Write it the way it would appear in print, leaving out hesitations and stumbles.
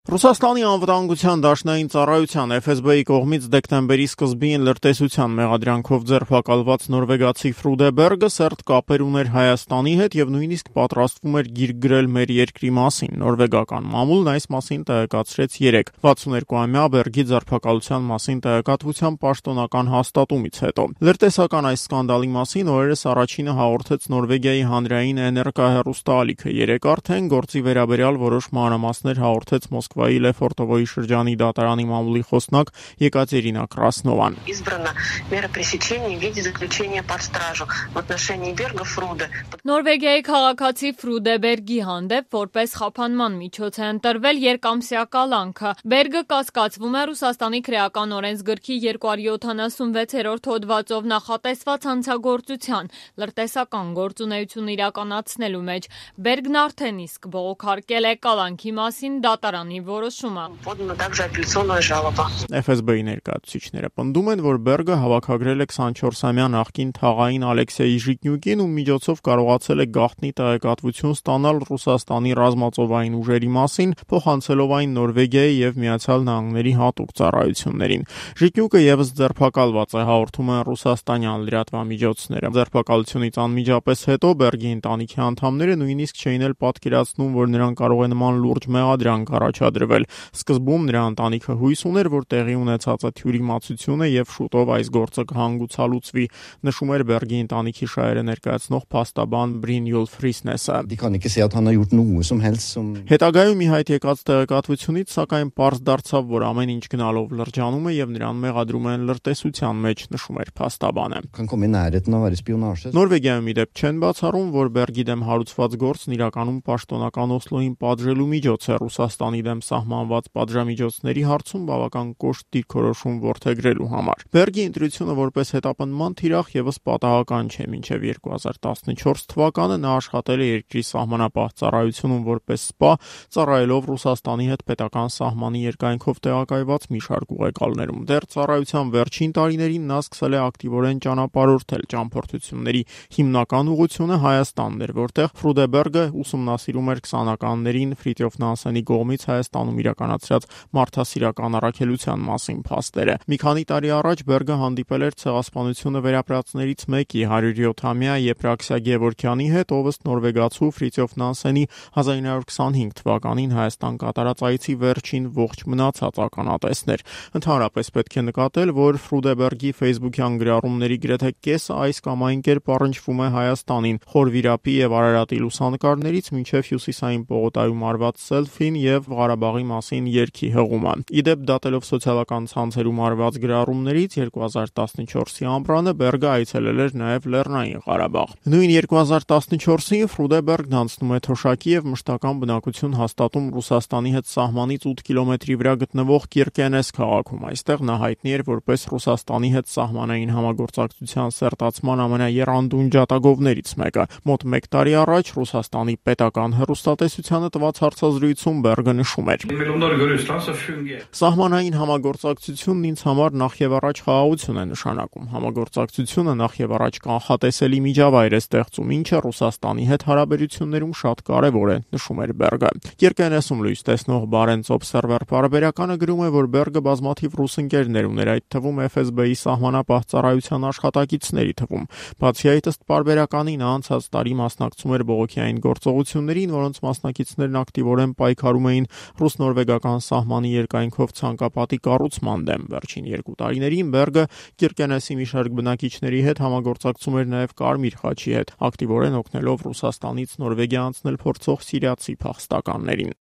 Ռուսաստանի անվտանգության դաշնային ծառայության FSB-ի կողմից դեկտեմբերի սկզբին լրտեսության մեղադրանքով ձերբակալված նորվեգացի Ֆրուդե Բերգը սերտ կապեր ուներ Հայաստանի հետ եւ նույնիսկ պատրաստվում էր գիրք գրել մեր երկրի մասին։ Նորվեգական մամուլն այս մասին տեղեկացրեց 3 62-ամյա Բերգի ձերբակալության մասին տեղեկատվության պաշտոնական հաստատումից հետո։ Լրտեսական այս սկանդալի մասին օրերս առաջինը հաղորդեց Նորվեգիայի հանրային էներգահեռուստաալիքը։ 3 արդեն գործի վերաբերյալ որոշ մանրամասներ հաղորդեց Մոսկվայի Լեֆորտովոյի շրջանի դատարանի մամուլի խոսնակ Եկատերինա Կրասնովան։ Նորվեգիայի քաղաքացի Ֆրուդե Բերգի հանդեպ որպես խափանման միջոց է ընտրվել երկամսյա կալանքը։ Բերգը կասկածվում է Ռուսաստանի քրեական օրենսգրքի 276-րդ հոդվածով նախատեսված հանցագործության, լրտեսական գործունեություն իրականացնելու մեջ։ Բերգն արդեն իսկ բողոքարկել է կալանքի մասին դատարանի որոշումը։ FSB-ի ներկայացուցիչները պնդում են, որ Բերգը հավաքագրել է 24-ամյա նախկին թաղային Ալեքսեյ Ժիկնյուկին, ում միջոցով կարողացել է գաղտնի տեղեկատվություն ստանալ Ռուսաստանի ռազմածովային ուժերի մասին, փոխանցելով այն Նորվեգիայի եւ Միացյալ Նահանգների հատուկ ծառայություններին։ Ժիկնյուկը եւս ձերբակալված է, հաղորդում են ռուսաստանյան լրատվամիջոցները։ Ձերբակալությունից անմիջապես հետո Բերգի ընտանիքի անդամները նույնիսկ չէին էլ պատկերացնում, որ նրան կարող է նման լուրջ մեղադրանք առաջադրվել։ Սկզբում նրա ընտանիքը հույս ուներ, որ տեղի ունեցածը թյուրիմացություն է եւ շուտով այս գործը կհանգուցալուծվի, նշում էր Բերգի ընտանիքի շահերը ներկայացնող փաստաբան Brynjulf Frisness-ը։ Հետագայում ի հայտ եկած տեղեկատվությունից սակայն պարզ դարձավ, որ ամեն ինչ գնալով լրջանում է եւ նրան մեղադրում են լրտեսության մեջ, նշում էր փաստաբանը։ Նորվեգիայում ի դեպ չեն բացառում, որ Բերգի դեմ հարուցված գործն իրականում պաշտոնական Օսլոյին պատժելու միջոց է Ռուսաստանի դեմ սահմանված պատժամիջոցների հարցում բավական կոշտ դիրքորոշում որդեգրելու համար։ Բերգի ընտրությունը որպես հետապնդման թիրախ եւս պատահական չէ։ Մինչեւ 2014 թվականը նա աշխատել է երկրի սահմանապահ ծառայությունում որպես սպա, ծառայելով Ռուսաստանի հետ պետական սահմանի երկայնքով տեղակայված մի շարք ուղեկալներում։ Դեռ ծառայության վերջին տարիներին նա սկսել է ակտիվորեն ճանապարհորդել ճամփորդությունների հիմնական ուղղությունը Հայաստանն էր, որտեղ Ֆրուդե Բերգը ուսումնասիրում էր 20-ականներին Ֆրիտյոֆ Նանսենի կողմից Հայաստանում իրականացրած մարդասիրական առաքելության մասին փաստերը։ Մի քանի տարի առաջ Բերգը հանդիպել էր ցեղասպանությունը վերապրածներից մեկի 107-ամյա Եփրաքսիա Գևորգյանի հետ, ով ըստ նորվեգացու Ֆրիտյոֆ Նանսենի 1925 թվականին Հայաստան կատարած այցի վերջին ողջ մնացած ականատեսն էր։ Ընդհանրապես պետք է նկատել, որ Ֆրուդե Բերգի Facebook-յան գրառումների գրեթե կեսը այս կամ այն կերպ առնչվում է Հայաստանին, Խորվիրապի եւ Արարատի լուսանկարներից մինչեւ Հյուսիսային պողոտայում արված սելֆին եւ Ղարաբաղի մասին երգի հղումը։ Իդեպ դատելով սոցիալական ցանցերում արված գրառումներից 2014-ի ամռանը Բերգը այցելել էր նաեւ Լեռնային Ղարաբաղ։ Նույն 2014-ին Ֆրուդե Բերգն անցնում է թոշակի եւ մշտական բնակություն հաստատում Ռուսաստանի հետ սահմանից 8 կիլոմետրի վրա գտնվող Կիրկենես քաղաքում։ Այստեղ նա հայտնի էր որպես Ռուսաստանի հետ սահմանային համագործակցության սերտացման ամենաեռանդուն ջատագովներից մեկը։ Մոտ 1 տարի առաջ Ռուսաստանի պետական հեռուստատեսությանը տված հարցազրույցում Բերգը նշում էր. Սահմանային համագործակցությունն ինձ համար նախ եւ առաջ խաղաղություն է նշանակում։ Համագործակցությունը նախ եւ առաջ կանխատեսելի միջավայր է ստեղծում, ինչը Ռուսաստանի հետ հարաբերություններում շատ կարեւոր է, նշում էր Բերգը։ Կիրկենեսում լույս տեսնող Barents Observer բարբերականը գրում է, որ Բերգը բազմաթիվ ռուս ընկերներ ուներ, այդ թվում FSB-ի սահմանապահ ծառայության աշխատակիցների թվում։ Բացի այդ, ըստ բարբերականի նա անցած տարի մասնակցում էր բողոքային գործողություններին, որոնց մասնակիցներն ակտիվորեն պայքարում էին ռուս-նորվեգական սահմանի երկայնքով ցանկապատի կառուցման դեմ։ Վերջին 2 տարիներին Բերգը Կիրկենեսի մի շարք բնակիչների հետ համագործակցում էր նաև Կարմիր խաչի հետ, ակտիվորեն օգնելով Ռուսաստանից Նորվեգիա անցնել փորձող սիրիացի փախստականներին։